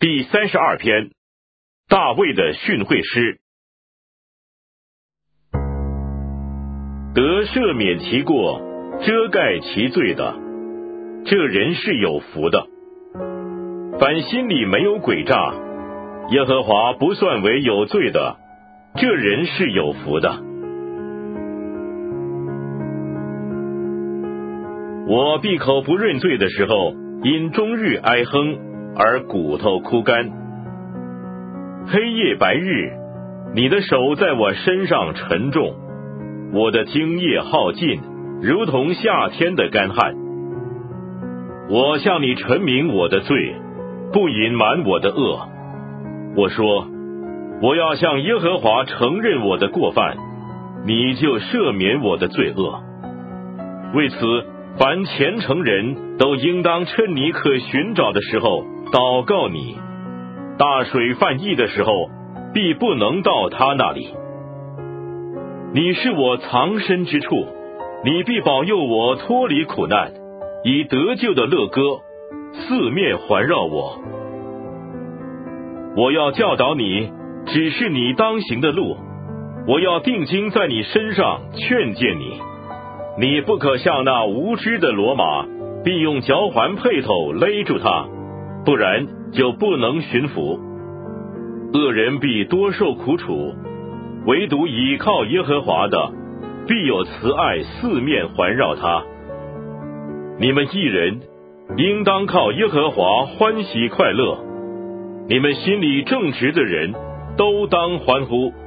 第32篇，大卫的训诲诗。得赦免其过，遮盖其罪的，这人是有福的。凡心里没有诡诈，耶和华不算为有罪的，这人是有福的。我闭口不认罪的时候，因终日哀哼而骨头枯干。黑夜白日，你的手在我身上沉重，我的精液耗尽，如同夏天的干旱。我向你陈明我的罪，不隐瞒我的恶。我说，我要向耶和华承认我的过犯，你就赦免我的罪恶。为此，凡虔诚人都应当趁你可寻找的时候祷告你。大水泛溢的时候，必不能到他那里。你是我藏身之处，你必保佑我脱离苦难，以得救的乐歌四面环绕我。我要教导你，指示你当行的路，我要定睛在你身上劝诫你。你不可像那无知的骡马，必用脚环辔头勒住它，不然就不能驯服。恶人必多受苦楚，唯独倚靠耶和华的，必有慈爱四面环绕他。你们义人应当靠耶和华欢喜快乐，你们心里正直的人都当欢呼。